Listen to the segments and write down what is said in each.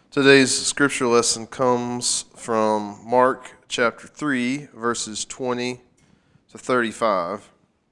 Today's scripture lesson comes from Mark chapter 3, verses 20 to 35.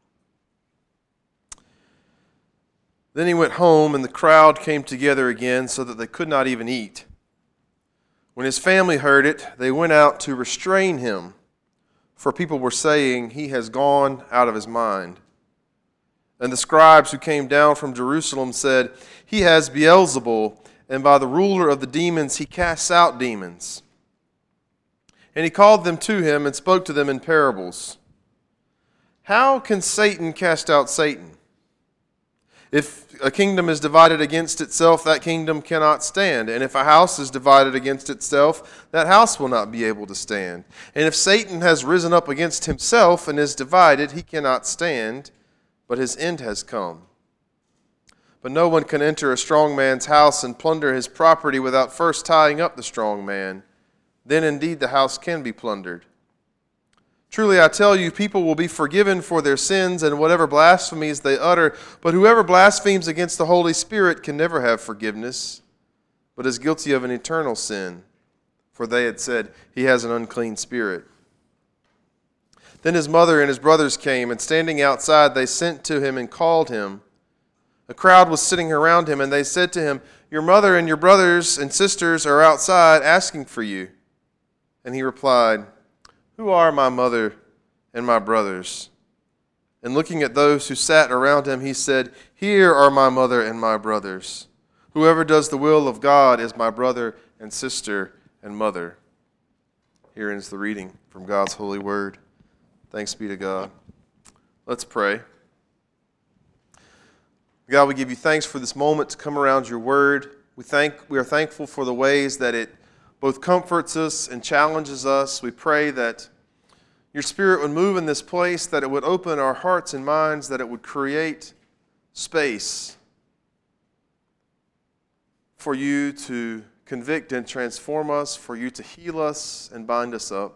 Then he went home, and the crowd came together again so that they could not even eat. When his family heard it, they went out to restrain him, for people were saying, "He has gone out of his mind." And the scribes who came down from Jerusalem said, "He has Beelzebul, and by the ruler of the demons he casts out demons." And he called them to him and spoke to them in parables. "How can Satan cast out Satan? If a kingdom is divided against itself, that kingdom cannot stand. And if a house is divided against itself, that house will not be able to stand. And if Satan has risen up against himself and is divided, he cannot stand, but his end has come. But no one can enter a strong man's house and plunder his property without first tying up the strong man. Then indeed the house can be plundered. Truly I tell you, people will be forgiven for their sins and whatever blasphemies they utter, but whoever blasphemes against the Holy Spirit can never have forgiveness, but is guilty of an eternal sin. For they had said, 'He has an unclean spirit.' Then his mother and his brothers came, and standing outside they sent to him and called him. A crowd was sitting around him, and they said to him, 'Your mother and your brothers and sisters are outside asking for you.' And he replied, 'Who are my mother and my brothers?' And looking at those who sat around him, he said, 'Here are my mother and my brothers. Whoever does the will of God is my brother and sister and mother.'" Here ends the reading from God's holy word. Thanks be to God. Let's pray. God, we give you thanks for this moment to come around your word. We are thankful for the ways that it both comforts us and challenges us. We pray that your Spirit would move in this place, that it would open our hearts and minds, that it would create space for you to convict and transform us, for you to heal us and bind us up.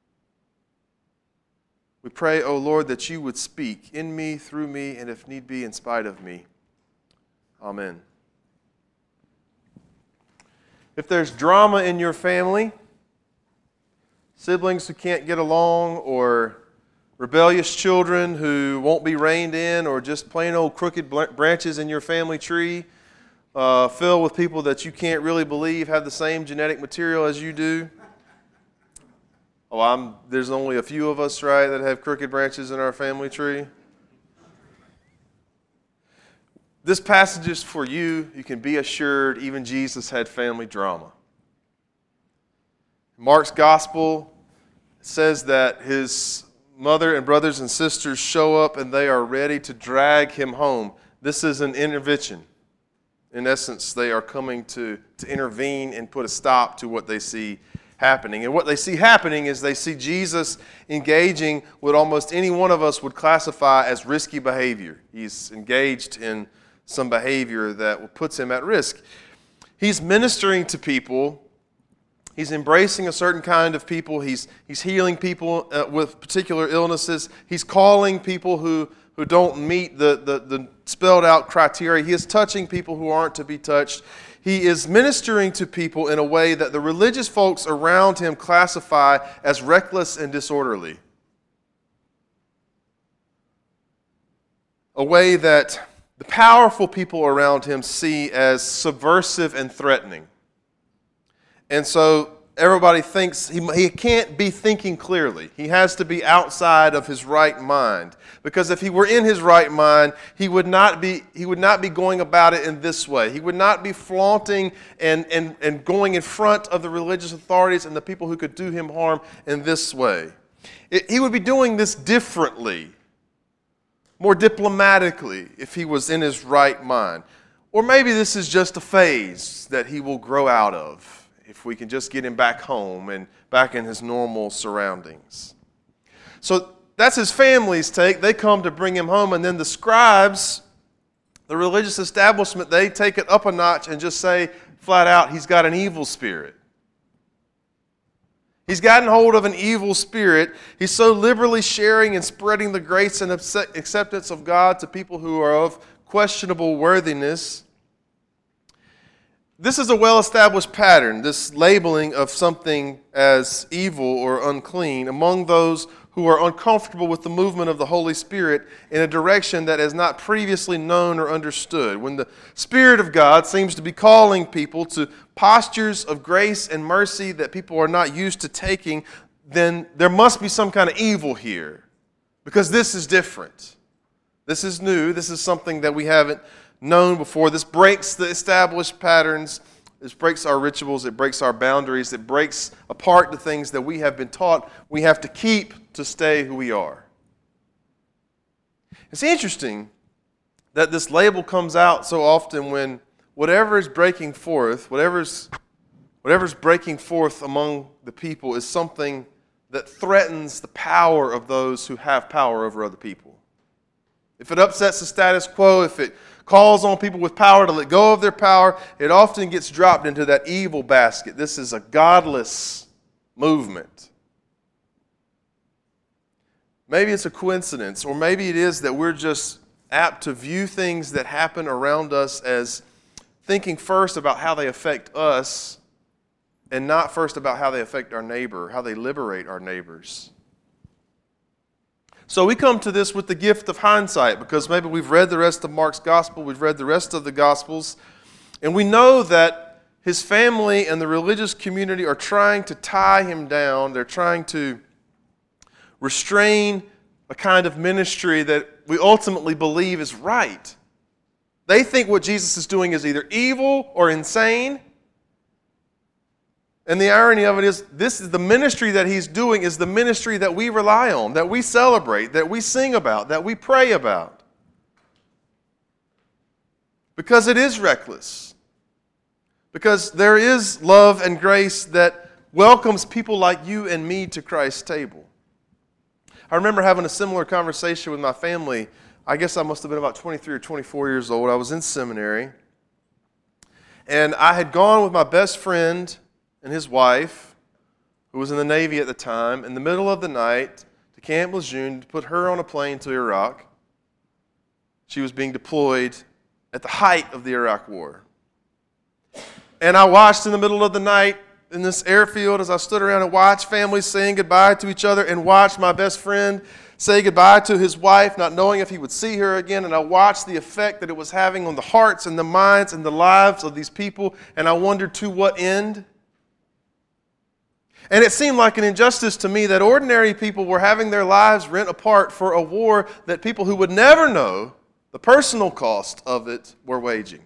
We pray, O Lord, that you would speak in me, through me, and if need be, in spite of me. Amen. If there's drama in your family, siblings who can't get along, or rebellious children who won't be reined in, or just plain old crooked branches in your family tree, filled with people that you can't really believe have the same genetic material as you do. There's only a few of us, right, that have crooked branches in our family tree. This passage is for you. You can be assured even Jesus had family drama. Mark's gospel says that his mother and brothers and sisters show up and they are ready to drag him home. This is an intervention. In essence, they are coming to intervene and put a stop to what they see happening. And what they see happening is they see Jesus engaging what almost any one of us would classify as risky behavior. He's engaged in some behavior that puts him at risk. He's ministering to people. He's embracing a certain kind of people. He's healing people with particular illnesses. He's calling people who don't meet the spelled out criteria. He is touching people who aren't to be touched. He is ministering to people in a way that the religious folks around him classify as reckless and disorderly. A way that the powerful people around him see as subversive and threatening. And so everybody thinks he can't be thinking clearly. He has to be outside of his right mind. Because if he were in his right mind, he would not be going about it in this way. He would not be flaunting and going in front of the religious authorities and the people who could do him harm in this way. He would be doing this differently, more diplomatically, if he was in his right mind. Or maybe this is just a phase that he will grow out of if we can just get him back home and back in his normal surroundings. So that's his family's take. They come to bring him home, and then the scribes, the religious establishment, they take it up a notch and just say flat out, he's got an evil spirit. He's gotten hold of an evil spirit. He's so liberally sharing and spreading the grace and acceptance of God to people who are of questionable worthiness. This is a well-established pattern, this labeling of something as evil or unclean among those who are uncomfortable with the movement of the Holy Spirit in a direction that is not previously known or understood. When the Spirit of God seems to be calling people to postures of grace and mercy that people are not used to taking, then there must be some kind of evil here, because this is different. This is new. This is something that we haven't known before. This breaks the established patterns. This breaks our rituals. It breaks our boundaries. It breaks apart the things that we have been taught we have to keep to stay who we are. It's interesting that this label comes out so often when whatever is breaking forth, whatever's breaking forth among the people is something that threatens the power of those who have power over other people. If it upsets the status quo, if it calls on people with power to let go of their power, it often gets dropped into that evil basket. This is a godless movement. Maybe it's a coincidence, or maybe it is that we're just apt to view things that happen around us as thinking first about how they affect us and not first about how they affect our neighbor, how they liberate our neighbors. So we come to this with the gift of hindsight, because maybe we've read the rest of Mark's gospel, we've read the rest of the gospels, and we know that his family and the religious community are trying to tie him down. They're trying to restrain a kind of ministry that we ultimately believe is right. They think what Jesus is doing is either evil or insane. And the irony of it is, this is the ministry that he's doing is the ministry that we rely on, that we celebrate, that we sing about, that we pray about. Because it is reckless. Because there is love and grace that welcomes people like you and me to Christ's table. I remember having a similar conversation with my family. I guess I must have been about 23 or 24 years old. I was in seminary. And I had gone with my best friend and his wife, who was in the Navy at the time, in the middle of the night to Camp Lejeune to put her on a plane to Iraq. She was being deployed at the height of the Iraq War. And I watched in the middle of the night in this airfield as I stood around and watched families saying goodbye to each other, and watched my best friend say goodbye to his wife, not knowing if he would see her again. And I watched the effect that it was having on the hearts and the minds and the lives of these people, and I wondered to what end. And it seemed like an injustice to me that ordinary people were having their lives rent apart for a war that people who would never know the personal cost of it were waging.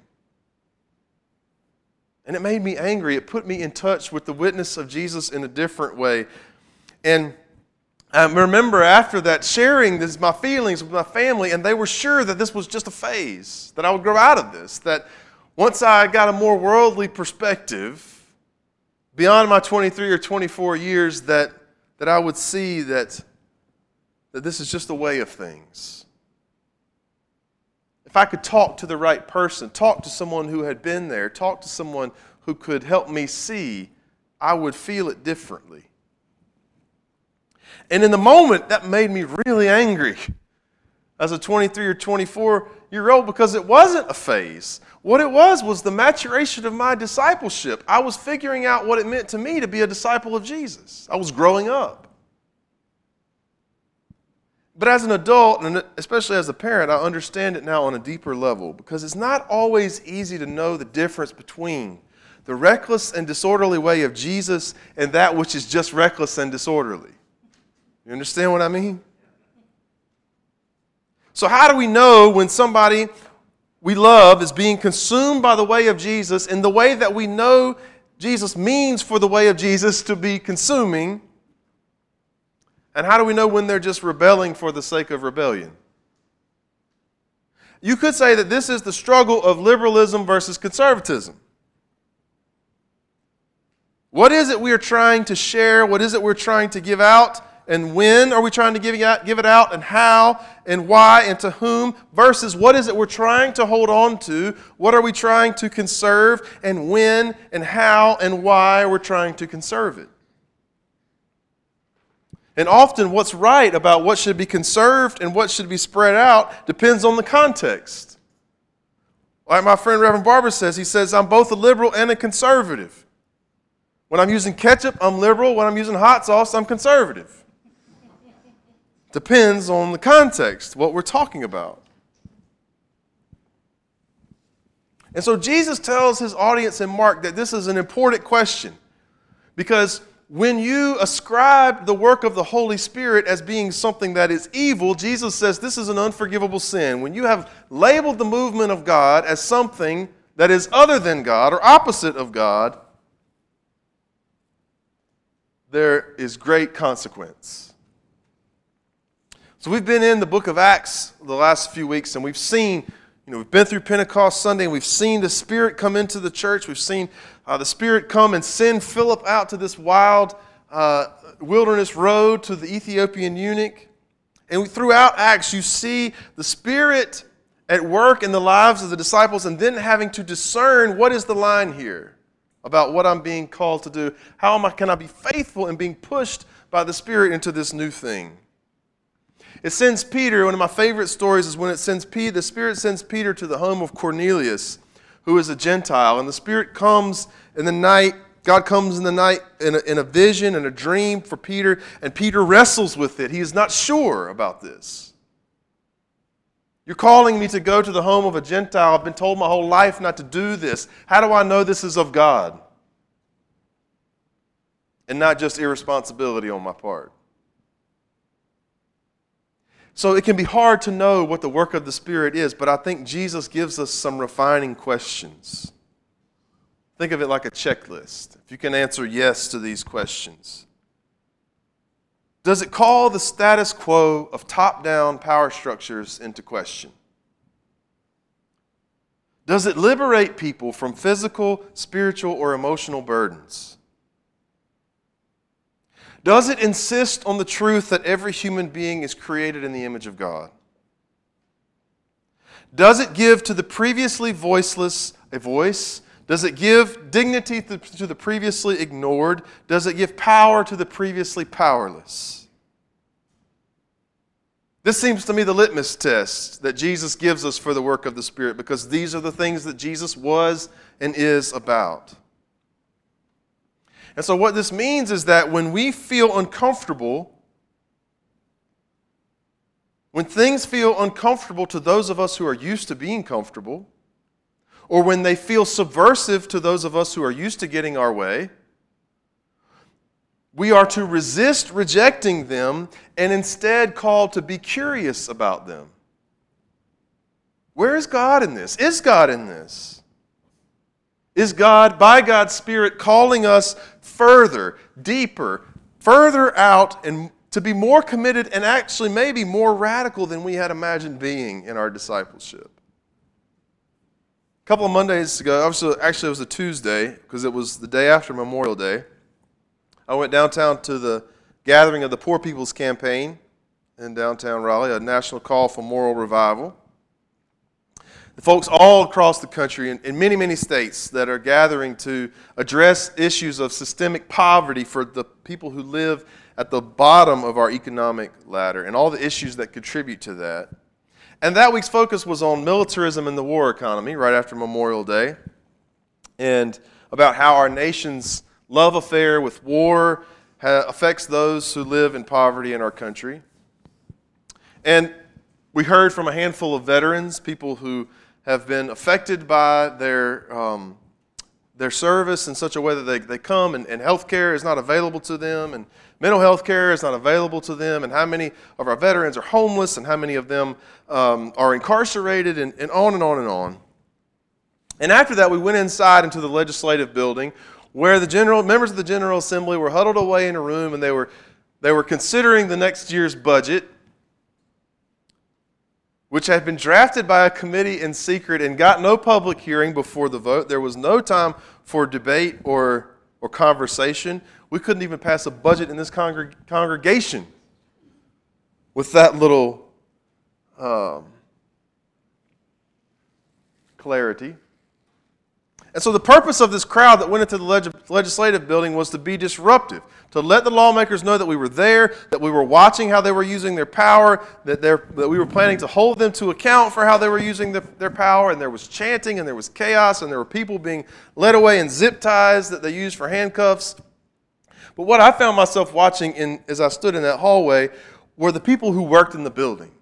And it made me angry. It put me in touch with the witness of Jesus in a different way. And I remember after that sharing my feelings with my family, and they were sure that this was just a phase, that I would grow out of this, that once I got a more worldly perspective, beyond my 23 or 24 years, that I would see that this is just a way of things. If I could talk to the right person, talk to someone who had been there, talk to someone who could help me see, I would feel it differently. And in the moment, that made me really angry as a 23 or 24-year-old, because it wasn't a phase. What it was the maturation of my discipleship. I was figuring out what it meant to me to be a disciple of Jesus. I was growing up. But as an adult, and especially as a parent, I understand it now on a deeper level, because it's not always easy to know the difference between the reckless and disorderly way of Jesus and that which is just reckless and disorderly. You understand what I mean? So how do we know when somebody we love is being consumed by the way of Jesus in the way that we know Jesus means for the way of Jesus to be consuming? And how do we know when they're just rebelling for the sake of rebellion? You could say that this is the struggle of liberalism versus conservatism. What is it we are trying to share? What is it we're trying to give out? And when are we trying to give it out, and how, and why, and to whom, versus what is it we're trying to hold on to? What are we trying to conserve, and when, and how, and why we're trying to conserve it? And often what's right about what should be conserved and what should be spread out depends on the context. Like my friend Reverend Barber says, he says, I'm both a liberal and a conservative. When I'm using ketchup, I'm liberal. When I'm using hot sauce, I'm conservative. Depends on the context, what we're talking about. And so Jesus tells his audience in Mark that this is an important question, because when you ascribe the work of the Holy Spirit as being something that is evil, Jesus says this is an unforgivable sin. When you have labeled the movement of God as something that is other than God or opposite of God, there is great consequence. So we've been in the book of Acts the last few weeks, and we've seen, we've been through Pentecost Sunday, and we've seen the Spirit come into the church. We've seen the Spirit come and send Philip out to this wild wilderness road to the Ethiopian eunuch. And throughout Acts, you see the Spirit at work in the lives of the disciples, and then having to discern what is the line here about what I'm being called to do. Can I be faithful in being pushed by the Spirit into this new thing? It sends Peter. One of my favorite stories is when the Spirit sends Peter to the home of Cornelius, who is a Gentile. And the Spirit comes in the night. God comes in the night in a vision and a dream for Peter, and Peter wrestles with it. He is not sure about this. You're calling me to go to the home of a Gentile. I've been told my whole life not to do this. How do I know this is of God? And not just irresponsibility on my part. So it can be hard to know what the work of the Spirit is, but I think Jesus gives us some refining questions. Think of it like a checklist. If you can answer yes to these questions. Does it call the status quo of top-down power structures into question? Does it liberate people from physical, spiritual, or emotional burdens? Does it insist on the truth that every human being is created in the image of God? Does it give to the previously voiceless a voice? Does it give dignity to the previously ignored? Does it give power to the previously powerless? This seems to me the litmus test that Jesus gives us for the work of the Spirit, because these are the things that Jesus was and is about. And so what this means is that when we feel uncomfortable, when things feel uncomfortable to those of us who are used to being comfortable, or when they feel subversive to those of us who are used to getting our way, we are to resist rejecting them and instead called to be curious about them. Where is God in this? Is God in this? Is God, by God's Spirit, calling us further, deeper, further out, and to be more committed and actually maybe more radical than we had imagined being in our discipleship? A couple of Mondays ago, actually it was a Tuesday, because it was the day after Memorial Day, I went downtown to the gathering of the Poor People's Campaign in downtown Raleigh, a national call for moral revival. The folks all across the country, in many, many states, that are gathering to address issues of systemic poverty for the people who live at the bottom of our economic ladder and all the issues that contribute to that. And that week's focus was on militarism and the war economy right after Memorial Day, and about how our nation's love affair with war affects those who live in poverty in our country. And we heard from a handful of veterans, people who have been affected by their service in such a way that they come and health care is not available to them, and mental health care is not available to them, and how many of our veterans are homeless, and how many of them are incarcerated, and on and on and on. And after that, we went inside into the legislative building, where the members of the General Assembly were huddled away in a room, and they were considering the next year's budget, which had been drafted by a committee in secret and got no public hearing before the vote. There was no time for debate or conversation. We couldn't even pass a budget in this congregation with that little clarity. And so the purpose of this crowd that went into the legislative building was to be disruptive, to let the lawmakers know that we were there, that we were watching how they were using their power, that we were planning to hold them to account for how they were using their power, and there was chanting, and there was chaos, and there were people being led away in zip ties that they used for handcuffs. But what I found myself watching as I stood in that hallway were the people who worked in the building.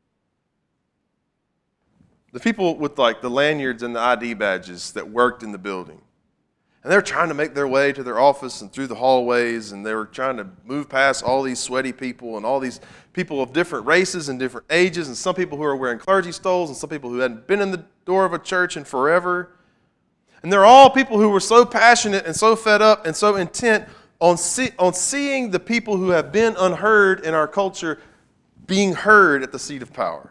The people with like the lanyards and the ID badges that worked in the building. And they were trying to make their way to their office and through the hallways, and they were trying to move past all these sweaty people and all these people of different races and different ages, and some people who are wearing clergy stoles and some people who hadn't been in the door of a church in forever. And they're all people who were so passionate and so fed up and so intent on seeing the people who have been unheard in our culture being heard at the seat of power.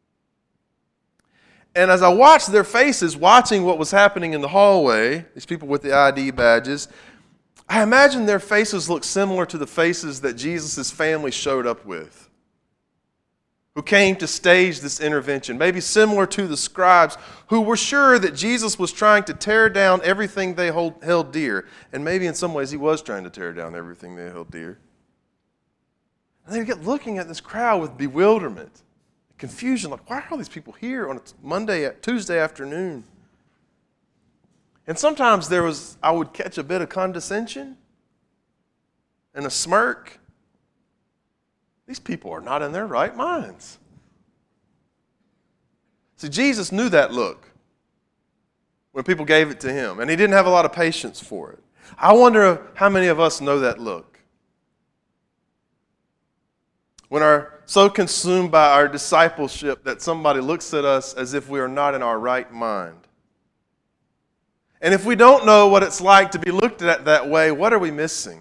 And as I watched their faces, watching what was happening in the hallway, these people with the ID badges, I imagined their faces looked similar to the faces that Jesus' family showed up with, who came to stage this intervention, maybe similar to the scribes who were sure that Jesus was trying to tear down everything they held dear. And maybe in some ways he was trying to tear down everything they held dear. And they get looking at this crowd with bewilderment, confusion, like, why are all these people here on a Tuesday afternoon? And sometimes I would catch a bit of condescension and a smirk. These people are not in their right minds. See, Jesus knew that look when people gave it to him, and he didn't have a lot of patience for it. I wonder how many of us know that look. When we're so consumed by our discipleship that somebody looks at us as if we are not in our right mind. And if we don't know what it's like to be looked at that way, what are we missing?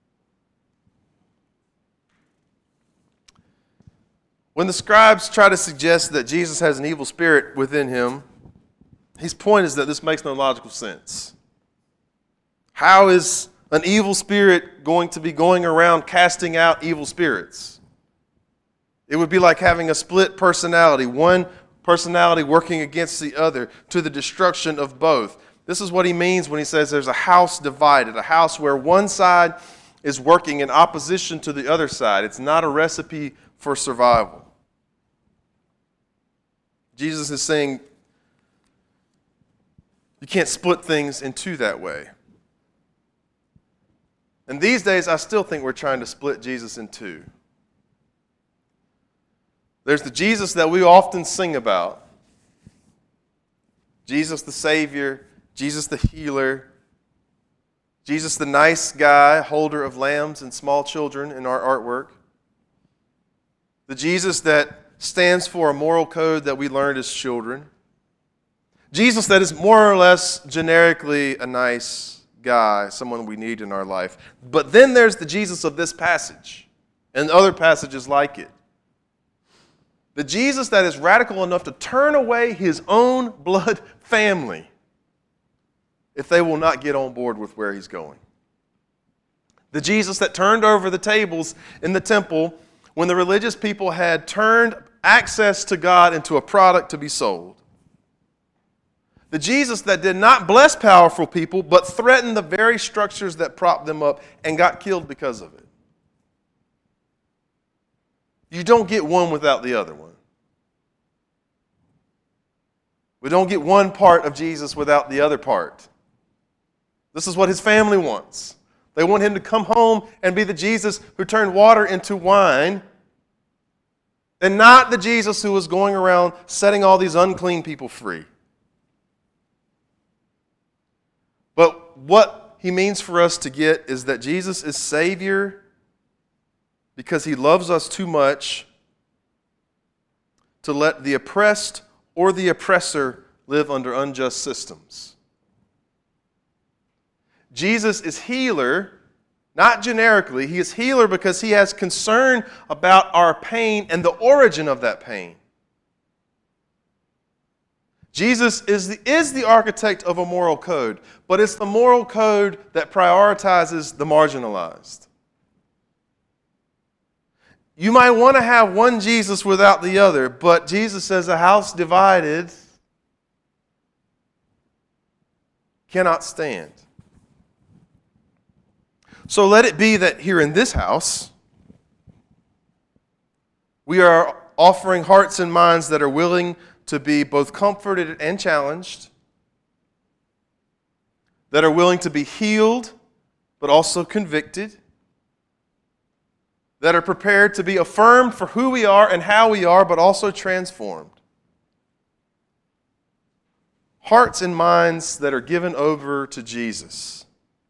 When the scribes try to suggest that Jesus has an evil spirit within him, his point is that this makes no logical sense. How is an evil spirit going to be going around casting out evil spirits? It would be like having a split personality, one personality working against the other to the destruction of both. This is what he means when he says there's a house divided, a house where one side is working in opposition to the other side. It's not a recipe for survival. Jesus is saying you can't split things in two that way. And these days, I still think we're trying to split Jesus in two. There's the Jesus that we often sing about. Jesus the Savior, Jesus the healer, Jesus the nice guy, holder of lambs and small children in our artwork. The Jesus that stands for a moral code that we learned as children. Jesus that is more or less generically a nice guy, someone we need in our life. But then there's the Jesus of this passage and other passages like it. The Jesus that is radical enough to turn away his own blood family if they will not get on board with where he's going. The Jesus that turned over the tables in the temple when the religious people had turned access to God into a product to be sold. The Jesus that did not bless powerful people but threatened the very structures that propped them up and got killed because of it. You don't get one without the other one. We don't get one part of Jesus without the other part. This is what his family wants. They want him to come home and be the Jesus who turned water into wine, and not the Jesus who was going around setting all these unclean people free. But what he means for us to get is that Jesus is Savior because he loves us too much to let the oppressed or the oppressor live under unjust systems. Jesus is healer, not generically. He is healer because he has concern about our pain and the origin of that pain. Jesus is the architect of a moral code, but it's the moral code that prioritizes the marginalized. You might want to have one Jesus without the other, but Jesus says a house divided cannot stand. So let it be that here in this house, we are offering hearts and minds that are willing to be both comforted and challenged, that are willing to be healed but also convicted, that are prepared to be affirmed for who we are and how we are, but also transformed. Hearts and minds that are given over to Jesus.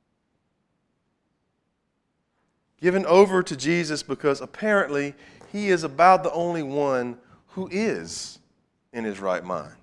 Given over to Jesus because apparently He is about the only one who is in his right mind.